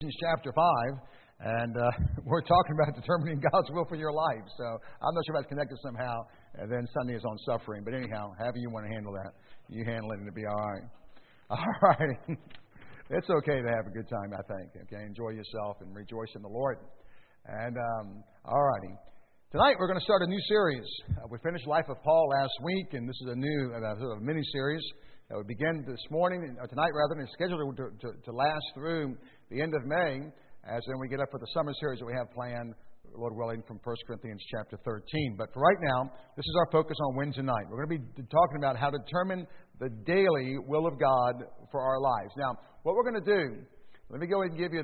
Ephesians chapter 5, and we're talking about determining God's will for your life. So I'm not sure if that's connected somehow. And then Sunday is on suffering. But anyhow, however you want to handle that, you handle it and it'll be all right. All right. It's okay to have a good time, I think. Okay, enjoy yourself and rejoice in the Lord. And all righty. Tonight we're going to start a new series. We finished Life of Paul last week, and this is a new sort of mini-series that would begin this morning, or tonight rather, and it's scheduled to last through the end of May, as then we get up for the summer series that we have planned, Lord willing, from 1 Corinthians chapter 13. But for right now, this is our focus on Wednesday night. We're going to be talking about how to determine the daily will of God for our lives. Now, what we're going to do, let me go ahead and give you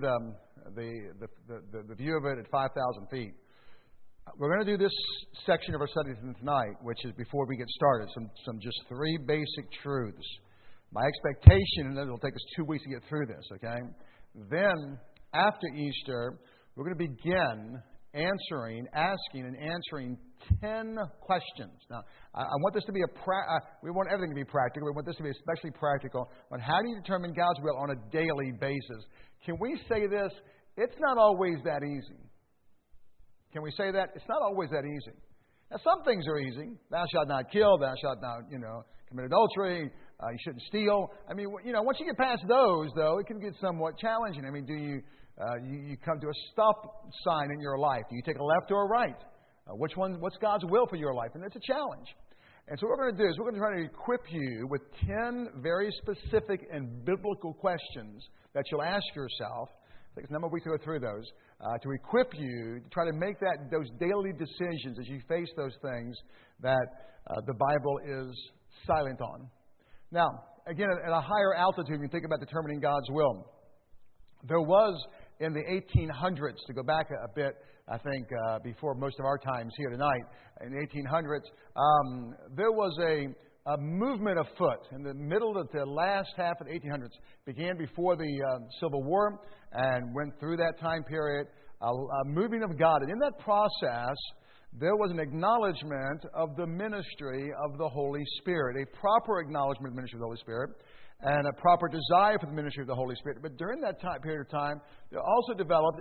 the view of it at 5,000 feet. We're going to do this section of our study tonight, which is before we get started, some just three basic truths. My expectation, and it'll take us 2 weeks to get through this, okay? Then, after Easter, we're going to begin asking and answering 10 questions. Now, I want this to be we want everything to be practical. We want this to be especially practical on how do you determine God's will on a daily basis. Can we say this? It's not always that easy. Can we say that? It's not always that easy. Now, some things are easy. Thou shalt not kill. Thou shalt not, commit adultery. You shouldn't steal. I mean, once you get past those, though, it can get somewhat challenging. I mean, do you come to a stop sign in your life? Do you take a left or a right? What's God's will for your life? And it's a challenge. And so what we're going to do is we're going to try to equip you with 10 very specific and biblical questions that you'll ask yourself. It takes a number of weeks to go through those, to equip you to try to make those daily decisions as you face those things that the Bible is silent on. Now, again, at a higher altitude, when you think about determining God's will, there was in the 1800s, to go back a bit, I think, before most of our times here tonight, in the 1800s, there was a movement afoot in the middle of the last half of the 1800s, began before the Civil War and went through that time period, a moving of God. And in that process, there was an acknowledgement of the ministry of the Holy Spirit, a proper acknowledgement of the ministry of the Holy Spirit, and a proper desire for the ministry of the Holy Spirit. But during that period of time, there also developed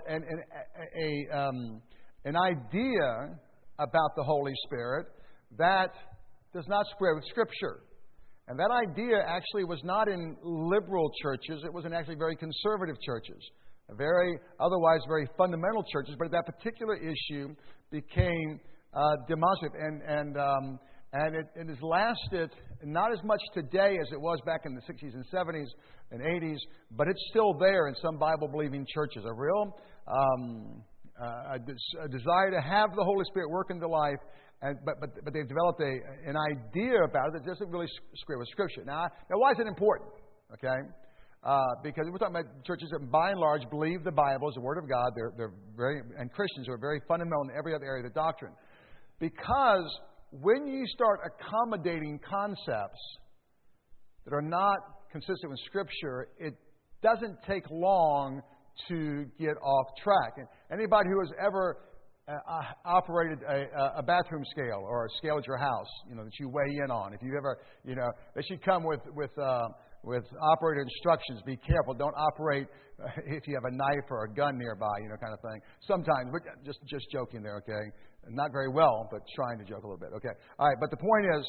an idea about the Holy Spirit that does not square with Scripture. And that idea actually was not in liberal churches. It was in actually very conservative churches, otherwise very fundamental churches. But that particular issue became demonstrative. And it has lasted not as much today as it was back in the 60s and 70s and 80s, but it's still there in some Bible-believing churches. A real a desire to have the Holy Spirit work in their life, but they've developed an idea about it that doesn't really square with Scripture. Now, why is it important? Okay, because we're talking about churches that, by and large, believe the Bible is the Word of God. And Christians who are very fundamental in every other area of the doctrine. Because when you start accommodating concepts that are not consistent with Scripture, it doesn't take long to get off track. And anybody who has ever operated a bathroom scale or a scale at your house, that you weigh in on. If you ever, they should come with operator instructions. Be careful. Don't operate if you have a knife or a gun nearby, kind of thing. Sometimes, but just joking there, okay? Not very well, but trying to joke a little bit, okay? All right, but the point is,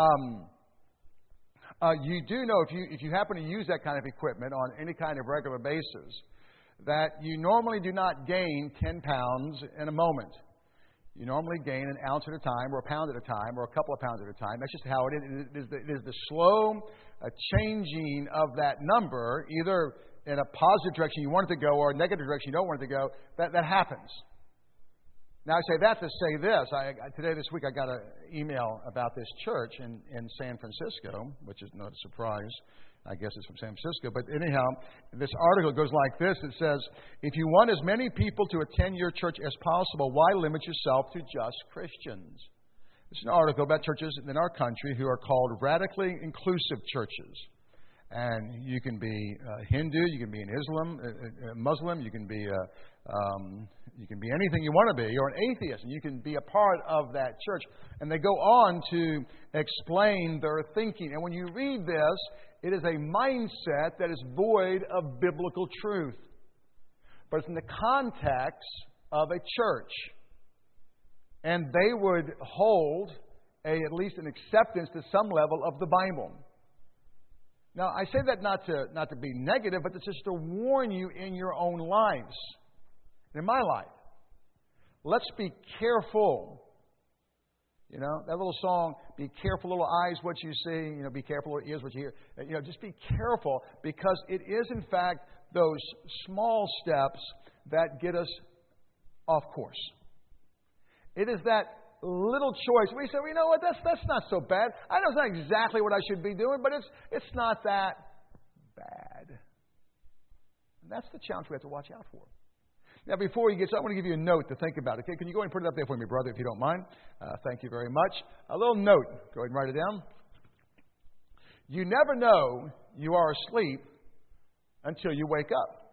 you do know if you happen to use that kind of equipment on any kind of regular basis, that you normally do not gain 10 pounds in a moment. You normally gain an ounce at a time, or a pound at a time, or a couple of pounds at a time. That's just how it is. It is the slow changing of that number, either in a positive direction you want it to go, or a negative direction you don't want it to go. That happens. Now, I say that to say this. This week, I got an email about this church in San Francisco, which is not a surprise. I guess it's from San Francisco. But anyhow, this article goes like this. It says, if you want as many people to attend your church as possible, why limit yourself to just Christians? It's an article about churches in our country who are called radically inclusive churches. And you can be Hindu, you can be an Muslim, you can be anything you want to be, or an atheist, and you can be a part of that church. And they go on to explain their thinking. And when you read this, it is a mindset that is void of biblical truth. but it's in the context of a church. And they would hold at least an acceptance to some level of the Bible. Now, I say that not to be negative, but it's just to warn you in your own lives, in my life. Let's be careful. You know, that little song, be careful, little eyes, what you see. You know, be careful, little ears, what you hear. You know, just be careful, because it is, in fact, those small steps that get us off course. It is that little choice. We say, well, you know what, that's not so bad. I know it's not exactly what I should be doing, but it's not that bad. And that's the challenge we have to watch out for. Now, before you get started, I want to give you a note to think about. Okay, can you go ahead and put it up there for me, brother, if you don't mind? Thank you very much. A little note. Go ahead and write it down. You never know you are asleep until you wake up.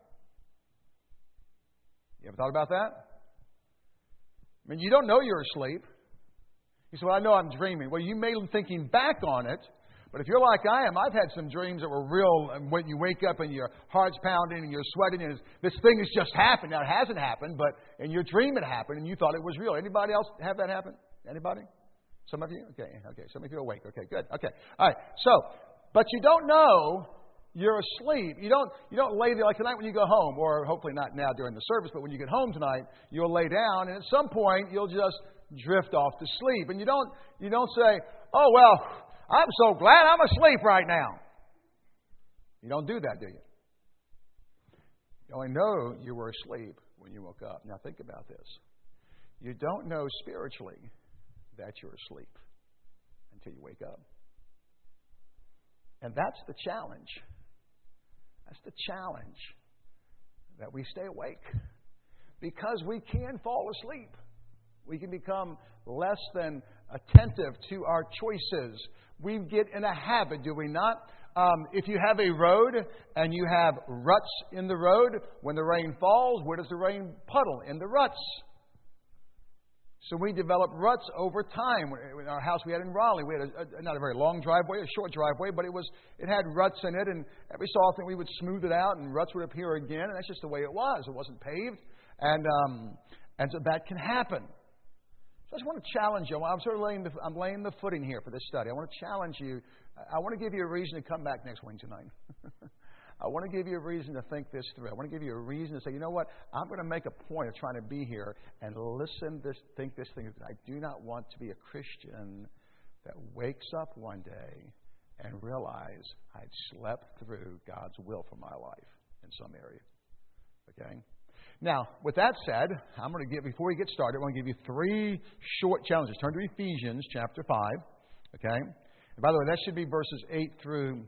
You ever thought about that? I mean, you don't know you're asleep. You say, well, I know I'm dreaming. Well, you may be thinking back on it, but if you're like I am, I've had some dreams that were real, and when you wake up and your heart's pounding and you're sweating and this thing has just happened. Now, it hasn't happened, but in your dream it happened and you thought it was real. Anybody else have that happen? Anybody? Some of you? Okay. Some of you are awake. Okay, good. Okay. All right. So, but you don't know you're asleep. You don't lay there like tonight when you go home, or hopefully not now during the service, but when you get home tonight, you'll lay down, and at some point you'll just drift off to sleep. And you don't say, oh, well, I'm so glad I'm asleep right now. You don't do that, do you? You only know you were asleep when you woke up. Now think about this. You don't know spiritually that you're asleep until you wake up. And that's the challenge. That's the challenge, that we stay awake. Because we can fall asleep. We can become less than attentive to our choices. We get in a habit, do we not? If you have a road and you have ruts in the road, when the rain falls, where does the rain puddle? In the ruts. So we developed ruts over time. In our house we had in Raleigh, we had not a very long driveway, a short driveway, but it had ruts in it, and every so often we would smooth it out and ruts would appear again, and that's just the way it was. It wasn't paved, and so that can happen. So I just want to challenge you. I'm sort of laying the footing here for this study. I want to challenge you. I want to give you a reason to come back next Wednesday night. I want to give you a reason to think this through. I want to give you a reason to say, you know what? I'm going to make a point of trying to be here and think this thing. I do not want to be a Christian that wakes up one day and realize I'd slept through God's will for my life in some area. Okay? Now, with that said, before we get started, I want to give you 3 short challenges. Turn to Ephesians chapter 5. Okay? And by the way, that should be verses 8 through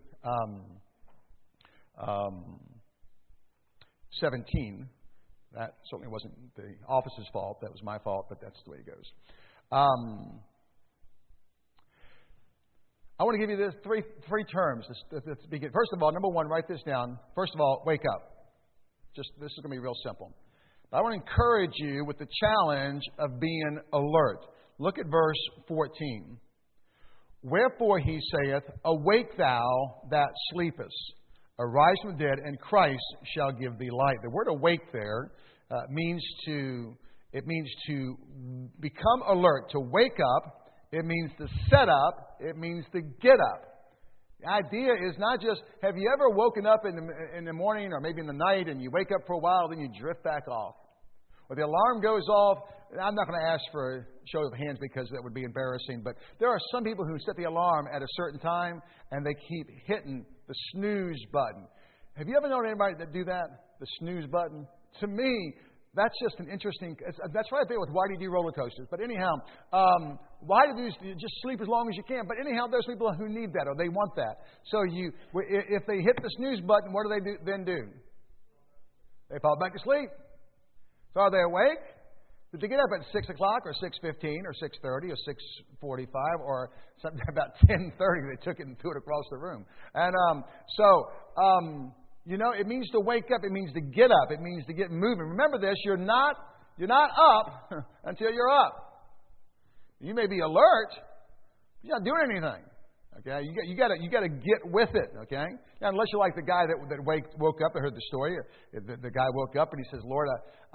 17. That certainly wasn't the office's fault. That was my fault, but that's the way it goes. I want to give you this three terms to begin. First of all, number 1, write this down. First of all, wake up. This is going to be real simple. But I want to encourage you with the challenge of being alert. Look at verse 14. Wherefore he saith, awake thou that sleepest. Arise from the dead, and Christ shall give thee light. The word awake there means to become alert, to wake up. It means to set up. It means to get up. The idea is not just, have you ever woken up in the morning or maybe in the night and you wake up for a while, then you drift back off? Or the alarm goes off. I'm not going to ask for a show of hands because that would be embarrassing, but there are some people who set the alarm at a certain time and they keep hitting the snooze button. Have you ever known anybody that do that? The snooze button? To me, that's just an interesting... That's right there with why do you do roller coasters. But anyhow, why do you just sleep as long as you can? But anyhow, there's people who need that or they want that. So if they hit the snooze button, what do they then do? They fall back asleep. So are they awake? Did they get up at 6 o'clock or 6:15 or 6:30 or 6:45 or something about 10:30? They took it and threw it across the room. And it means to wake up. It means to get up. It means to get moving. Remember this, you're not up until you're up. You may be alert, but you're not doing anything Okay, you got to get with it. Okay, now, unless you're like the guy that woke up. I heard the story. The guy woke up and he says, "Lord,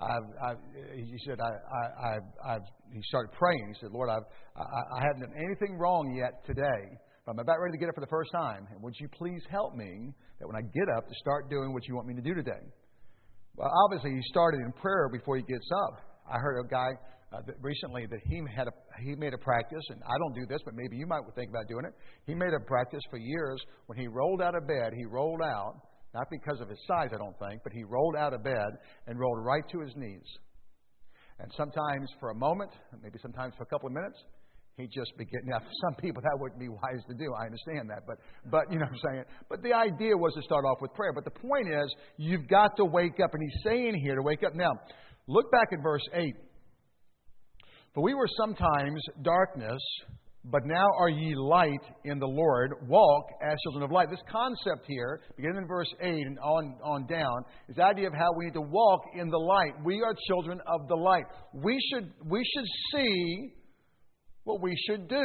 he started praying. He said, "Lord, I haven't done anything wrong yet today, but I'm about ready to get up for the first time. And would you please help me that when I get up to start doing what you want me to do today?" Well, obviously he started in prayer before he gets up. I heard a guy recently that he made a practice, and I don't do this, but maybe you might think about doing it. He made a practice for years. When he rolled out of bed, he rolled out, not because of his size, I don't think, but he rolled out of bed and rolled right to his knees. And sometimes for a moment, maybe sometimes for a couple of minutes, he just began. Now, for some people, that wouldn't be wise to do. I understand that. But you know what I'm saying? But the idea was to start off with prayer. But the point is, you've got to wake up. And he's saying here to wake up. Now, look back at verse 8. For we were sometimes darkness, but now are ye light in the Lord. Walk as children of light. This concept here, beginning in verse 8 and on down, is the idea of how we need to walk in the light. We are children of the light. We should see what we should do.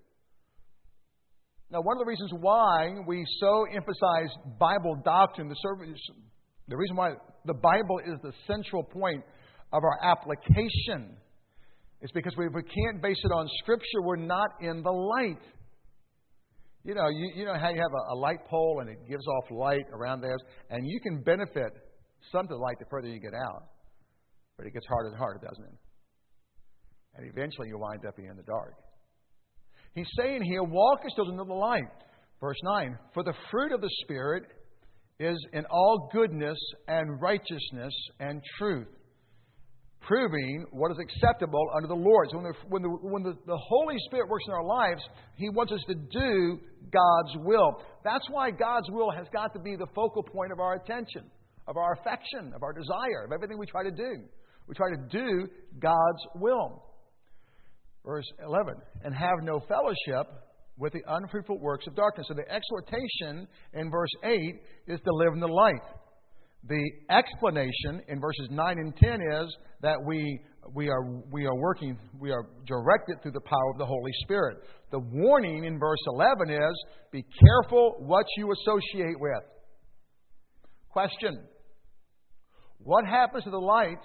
Now, one of the reasons why we so emphasize Bible doctrine, the reason why the Bible is the central point of our application, is because if we can't base it on Scripture, we're not in the light. You know how you have a light pole and it gives off light around there, and you can benefit some to the light the further you get out, but it gets harder and harder, doesn't it? And eventually you wind up in the dark. He's saying here, walk as children of the light. Verse 9, for the fruit of the Spirit is in all goodness and righteousness and truth, proving what is acceptable unto the Lord. So when the Holy Spirit works in our lives, He wants us to do God's will. That's why God's will has got to be the focal point of our attention, of our affection, of our desire, of everything we try to do. We try to do God's will. Verse 11, and have no fellowship with the unfruitful works of darkness. So the exhortation in verse 8 is to live in the light. The explanation in verses 9 and 10 is that we are directed through the power of the Holy Spirit. The warning in verse 11 is, be careful what you associate with. Question, what happens to the light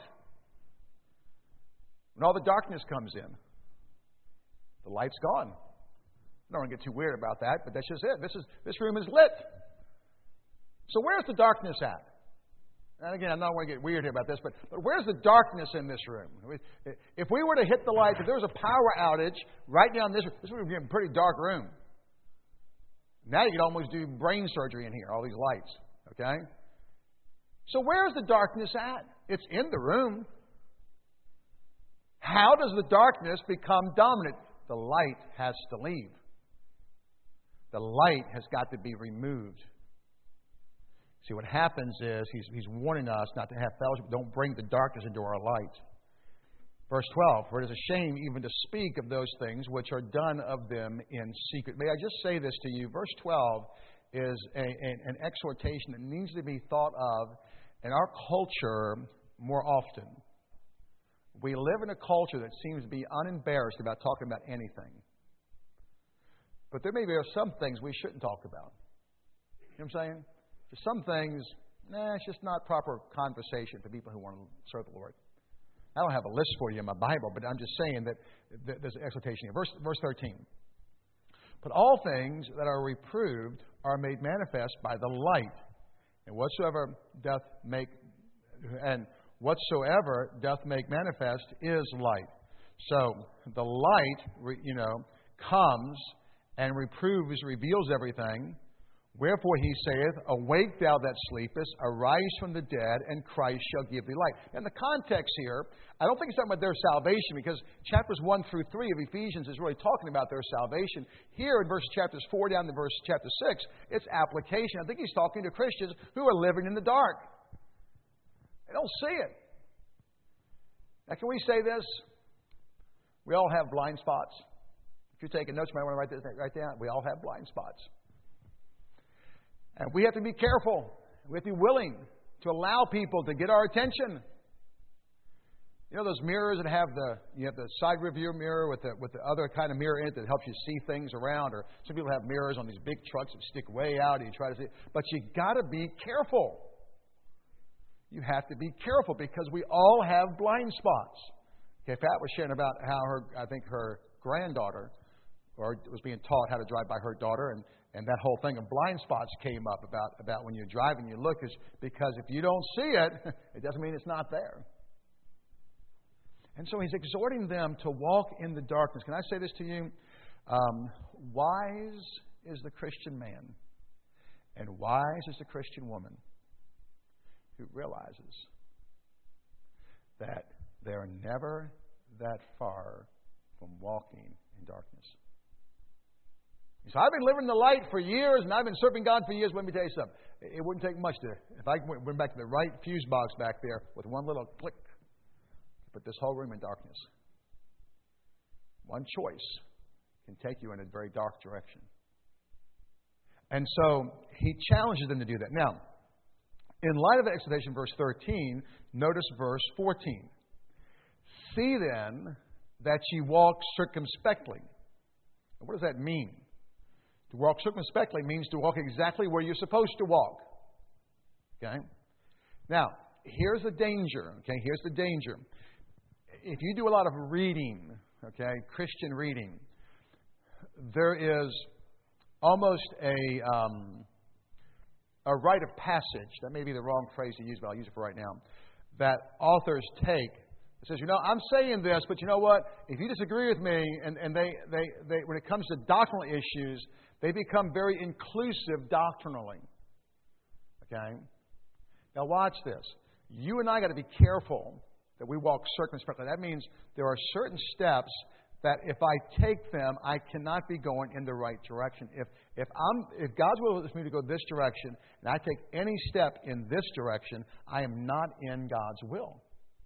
when all the darkness comes in? The light's gone. I don't want to get too weird about that, but that's just it. This room is lit. So where's the darkness at? And again, I don't want to get weird here about this, but where's the darkness in this room? If we were to hit the lights, if there was a power outage right now in this would be a pretty dark room. Now you could almost do brain surgery in here, all these lights. Okay? So where's the darkness at? It's in the room. How does the darkness become dominant? The light has to leave. The light has got to be removed. See, what happens is he's warning us not to have fellowship. Don't bring the darkness into our light. Verse 12, for it is a shame even to speak of those things which are done of them in secret. May I just say this to you? Verse 12 is an exhortation that needs to be thought of in our culture more often. We live in a culture that seems to be unembarrassed about talking about anything. But there may be some things we shouldn't talk about. You know what I'm saying? There's some things, it's just not proper conversation for people who want to serve the Lord. I don't have a list for you in my Bible, but I'm just saying that there's an exhortation here. Verse 13. But all things that are reproved are made manifest by the light, and whatsoever doth make manifest is light. So the light, comes and reveals everything. Wherefore he saith, awake thou that sleepest, arise from the dead, and Christ shall give thee light. And the context here, I don't think it's talking about their salvation, because chapters 1 through 3 of Ephesians is really talking about their salvation. Here in chapters 4 down to verse chapter 6, it's application. I think he's talking to Christians who are living in the dark. They don't see it. Now, can we say this? We all have blind spots. If you're taking notes, you might want to write down. We all have blind spots. And we have to be careful. We have to be willing to allow people to get our attention. You know those mirrors that have you have the side rear mirror with the other kind of mirror in it that helps you see things around, or some people have mirrors on these big trucks that stick way out and you try to see. But you got to be careful. You have to be careful because we all have blind spots. Okay, Pat was sharing about how her granddaughter was being taught how to drive by her daughter, and that whole thing of blind spots came up about when you're driving, you look, because if you don't see it, it doesn't mean it's not there. And so he's exhorting them to walk in the darkness. Can I say this to you? Wise is the Christian man, and wise is the Christian woman who realizes that they are never that far from walking in darkness. So I've been living the light for years, and I've been serving God for years. Let me tell you something. It wouldn't take much if I went back to the right fuse box back there with one little click, put this whole room in darkness. One choice can take you in a very dark direction. And so he challenges them to do that. Now, in light of the exhortation, verse 13, notice verse 14. See then that ye walk circumspectly. What does that mean? To walk circumspectly means to walk exactly where you're supposed to walk. Okay? Now, here's the danger. Okay? Here's the danger. If you do a lot of reading, okay, Christian reading, there is almost a rite of passage. That may be the wrong phrase to use, but I'll use it for right now. That authors take. It says, I'm saying this, but you know what? If you disagree with me, and they when it comes to doctrinal issues, they become very inclusive doctrinally. Okay? Now watch this. You and I got to be careful that we walk circumspectly. That means there are certain steps that if I take them, I cannot be going in the right direction. If God's will is me to go this direction, and I take any step in this direction, I am not in God's will.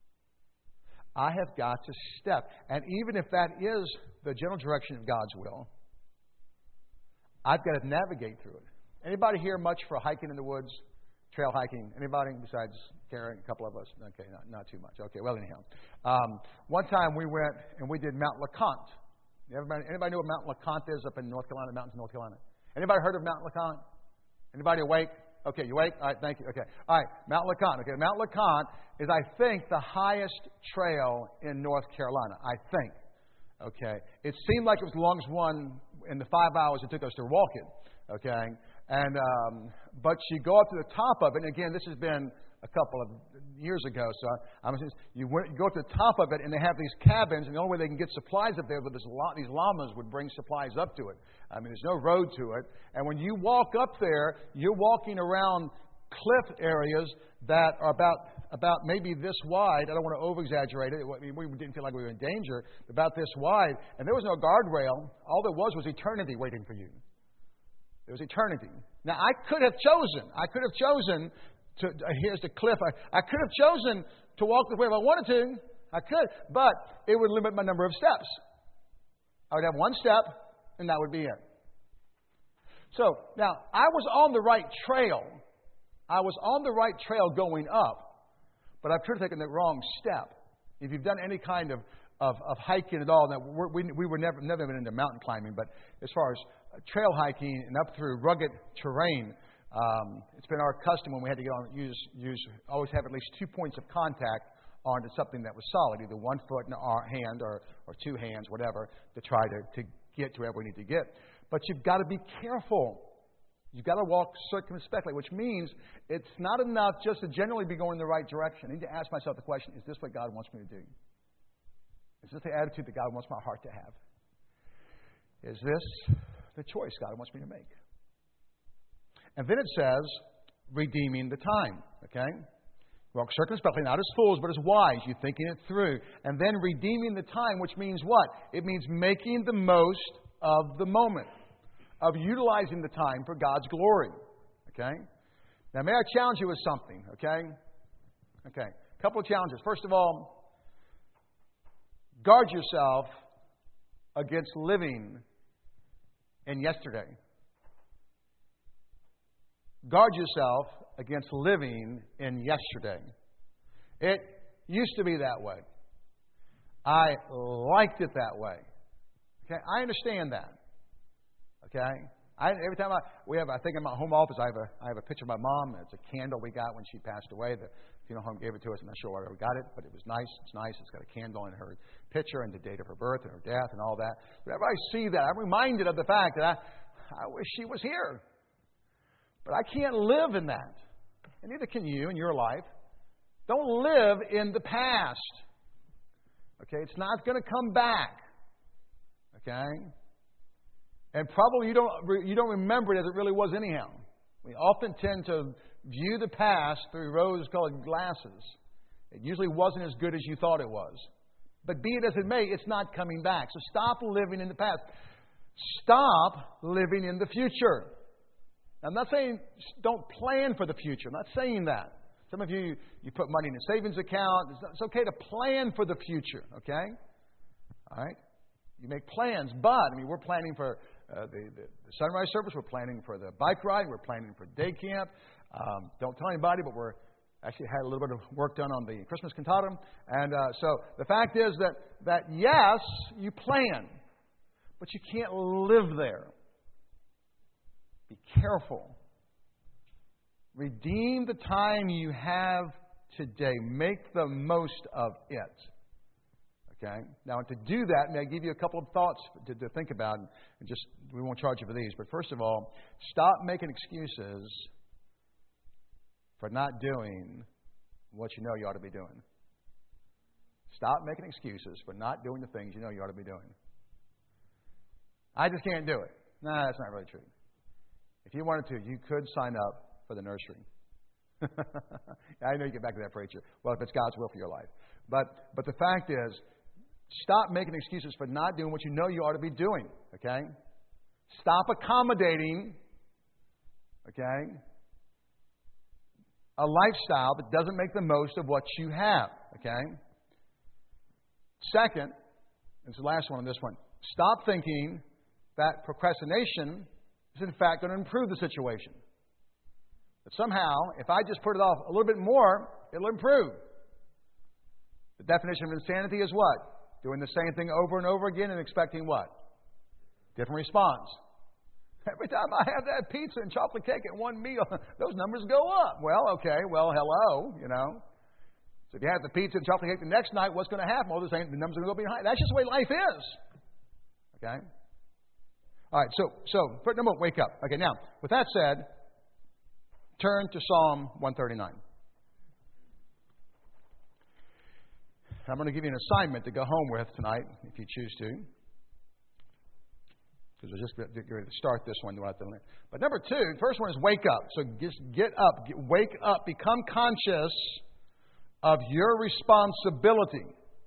I have got to step. And even if that is the general direction of God's will, I've got to navigate through it. Anybody here much for hiking in the woods? Trail hiking? Anybody besides Karen? A couple of us? Okay, not too much. Okay, well, anyhow. One time we went and we did Mount LeConte. Anybody know what Mount LeConte is up in North Carolina, mountains of North Carolina? Anybody heard of Mount LeConte? Anybody awake? Okay, you awake? All right, thank you. Okay. All right, Mount LeConte. Okay, Mount LeConte is, I think, the highest trail in North Carolina. I think. Okay. It seemed like it was the longest one in the 5 hours it took us to walk it. Okay. And but you go up to the top of it, and again, this has been a couple of years ago. So you go up to the top of it, and they have these cabins, and the only way they can get supplies up there, but these llamas would bring supplies up to it. I mean, there's no road to it. And when you walk up there, you're walking around cliff areas that are about maybe this wide. I don't want to over-exaggerate it. I mean, we didn't feel like we were in danger. About this wide. And there was no guardrail. All there was eternity waiting for you. There was eternity. Now, I could have chosen to, here's the cliff. I could have chosen to walk the way if I wanted to. I could. But it would limit my number of steps. I would have one step, and that would be it. So, now, I was on the right trail. I was on the right trail going up, but I've tried to taken the wrong step. If you've done any kind of hiking at all, now we were never been into mountain climbing, but as far as trail hiking and up through rugged terrain, it's been our custom when we had to go on always have at least 2 points of contact onto something that was solid, either 1 foot in our hand or 2 hands, whatever, to try to get to wherever we need to get. But you've got to be careful. You've got to walk circumspectly, which means it's not enough just to generally be going in the right direction. I need to ask myself the question, is this what God wants me to do? Is this the attitude that God wants my heart to have? Is this the choice God wants me to make? And then it says, redeeming the time. Okay? Walk circumspectly, not as fools, but as wise. You're thinking it through. And then redeeming the time, which means what? It means making the most of the moment. Of utilizing the time for God's glory. Okay? Now, may I challenge you with something? Okay? Okay. A couple of challenges. First of all, guard yourself against living in yesterday. Guard yourself against living in yesterday. It used to be that way. I liked it that way. Okay, I understand that. Okay, every time I think in my home office, I have a picture of my mom. It's a candle we got when she passed away. The funeral home gave it to us. I'm not sure where we got it, but it was nice. It's nice. It's got a candle in her picture and the date of her birth and her death and all that. Whenever I see that, I'm reminded of the fact that I wish she was here. But I can't live in that. And neither can you in your life. Don't live in the past. Okay? It's not going to come back. Okay? And probably you don't remember it as it really was anyhow. We often tend to view the past through rose-colored glasses. It usually wasn't as good as you thought it was. But be it as it may, it's not coming back. So stop living in the past. Stop living in the future. I'm not saying don't plan for the future. I'm not saying that. Some of you put money in a savings account. It's okay to plan for the future, okay? All right? You make plans, but, we're planning for the sunrise service. We're planning for the bike ride. We're planning for day camp. Don't tell anybody, but we're actually had a little bit of work done on the Christmas cantata. And so the fact is that yes, you plan, but you can't live there. Be careful. Redeem the time you have today. Make the most of it. Okay? Now, to do that, may I give you a couple of thoughts to think about? And just we won't charge you for these. But first of all, stop making excuses for not doing what you know you ought to be doing. Stop making excuses for not doing the things you know you ought to be doing. I just can't do it. No, that's not really true. If you wanted to, you could sign up for the nursery. I know you get back to that preacher. Well, if it's God's will for your life. But the fact is, stop making excuses for not doing what you know you ought to be doing. Okay? Stop accommodating, okay, a lifestyle that doesn't make the most of what you have. Okay? Second, and it's the last one on this one, stop thinking that procrastination is in fact going to improve the situation. That somehow, if I just put it off a little bit more, it'll improve. The definition of insanity is what? Doing the same thing over and over again and expecting what? Different response. Every time I have that pizza and chocolate cake at one meal, those numbers go up. Well, okay, hello, So if you have the pizza and chocolate cake the next night, what's going to happen? Well, the numbers are going to go behind. That's just the way life is. Okay? All right, so number one, wake up. Okay, now, with that said, turn to Psalm 139. I'm going to give you an assignment to go home with tonight, if you choose to. Because we're just getting ready to start this one. But number two, the first one is wake up. So just get up. Wake up. Become conscious of your responsibility.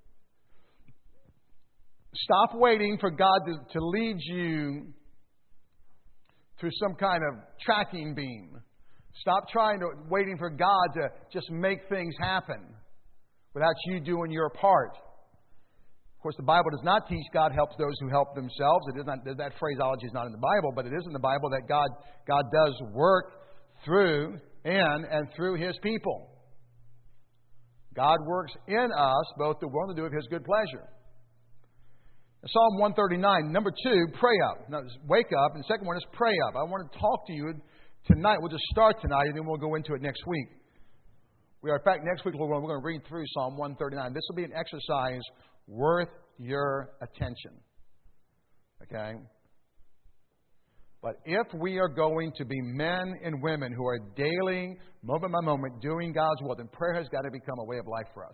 Stop waiting for God to lead you through some kind of tracking beam. Stop waiting for God to just make things happen without you doing your part. Of course, the Bible does not teach God helps those who help themselves. It is not, that phraseology is not in the Bible, but it is in the Bible that God does work through and through His people. God works in us both to will and to do of His good pleasure. Psalm 139, number two, pray up. Now, wake up, and the second one is pray up. I want to talk to you tonight. We'll just start tonight, and then we'll go into it next week. In fact, next week we're going to read through Psalm 139. This will be an exercise worth your attention. Okay? But if we are going to be men and women who are daily, moment by moment, doing God's will, then prayer has got to become a way of life for us.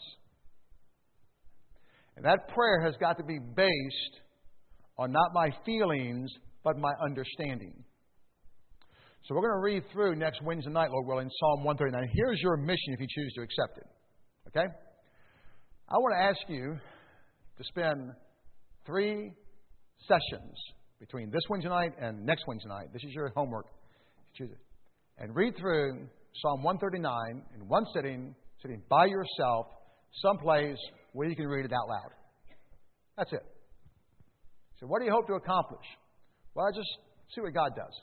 And that prayer has got to be based on not my feelings, but my understanding. So we're going to read through next Wednesday night, Lord willing, Psalm 139. Here's your mission if you choose to accept it. Okay? I want to ask you to spend 3 sessions between this Wednesday night and next Wednesday night. This is your homework. Choose it. And read through Psalm 139 in one sitting by yourself, someplace where you can read it out loud. That's it. So what do you hope to accomplish? Well, just see what God does.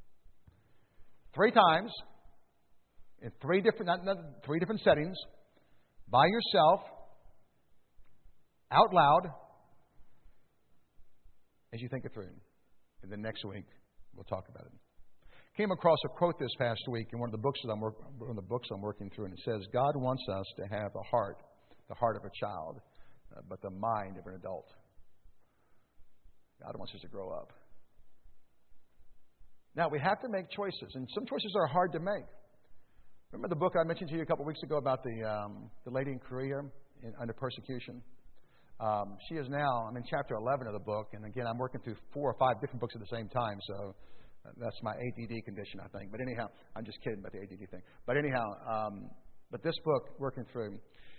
3 times, in 3 different settings, by yourself, out loud as you think it through. And then next week, we'll talk about it. Came across a quote this past week in one of the books I'm working through, and it says, God wants us to have the heart of a child, but the mind of an adult. God wants us to grow up. Now, we have to make choices, and some choices are hard to make. Remember the book I mentioned to you a couple weeks ago about the lady in Korea under persecution? She is now, I'm in chapter 11 of the book, and again, I'm working through 4 or 5 different books at the same time, so that's my ADD condition, I think. But anyhow, I'm just kidding about the ADD thing. But anyhow, but this book, working through,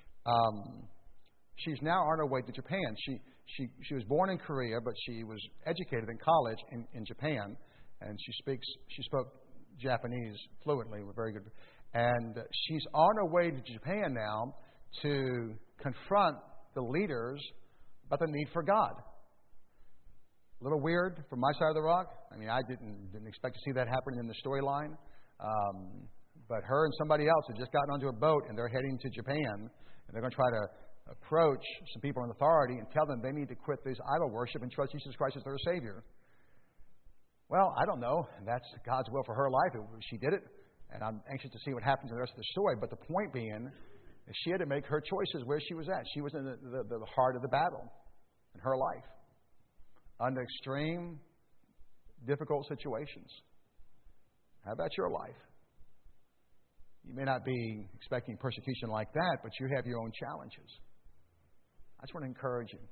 she's now on her way to Japan. She was born in Korea, but she was educated in college in Japan, and she spoke Japanese fluently, very good. And she's on her way to Japan now to confront the leaders about the need for God. A little weird from my side of the rock. I mean, I didn't expect to see that happening in the storyline. But her and somebody else had just gotten onto a boat, and they're heading to Japan, and they're going to try to approach some people in authority and tell them they need to quit this idol worship and trust Jesus Christ as their Savior. Well, I don't know. That's God's will for her life. She did it, and I'm anxious to see what happens in the rest of the story. But the point being, she had to make her choices where she was at. She was in the heart of the battle in her life, under extreme, difficult situations. How about your life? You may not be expecting persecution like that, but you have your own challenges. I just want to encourage you.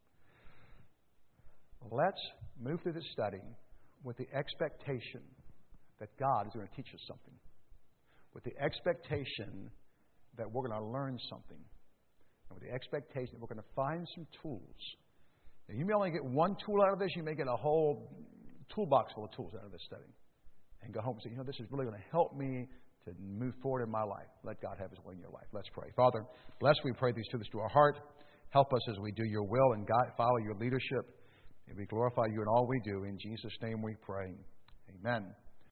Let's move through this study with the expectation that God is going to teach us something, with the expectation that we're going to learn something, and with the expectation that we're going to find some tools. Now, you may only get one tool out of this. You may get a whole toolbox full of tools out of this study and go home and say, this is really going to help me to move forward in my life. Let God have His way in your life. Let's pray. Father, bless, we pray these truths to our heart. Help us as we do your will and God, follow your leadership. And we glorify you in all we do. In Jesus' name we pray. Amen.